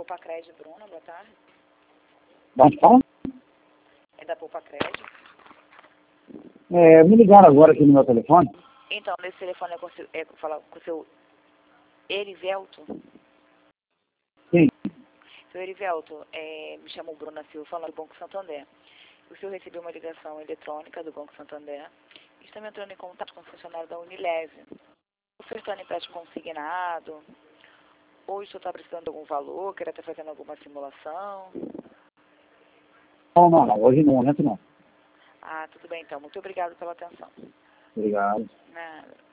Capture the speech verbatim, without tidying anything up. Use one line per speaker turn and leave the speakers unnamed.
Poupa Bruna, boa tarde.
Onde fala?
É da Poupa Crédito.
É, me ligaram agora aqui no meu telefone.
Então, nesse telefone é com, seu, é com, fala, com o seu Erivelto?
Sim.
Seu Erivelto, é, me chamo Bruna Silva, falando do Banco Santander. O senhor recebeu uma ligação eletrônica do Banco Santander. Estamos entrando em contato com o funcionário da Unileve. O senhor está em empréstimo consignado? Ou o senhor está precisando de algum valor? Quer estar fazendo alguma simulação?
Não, não, não. Hoje no momento não.
Ah, tudo bem então. Muito obrigado pela atenção.
Obrigado.
Nada.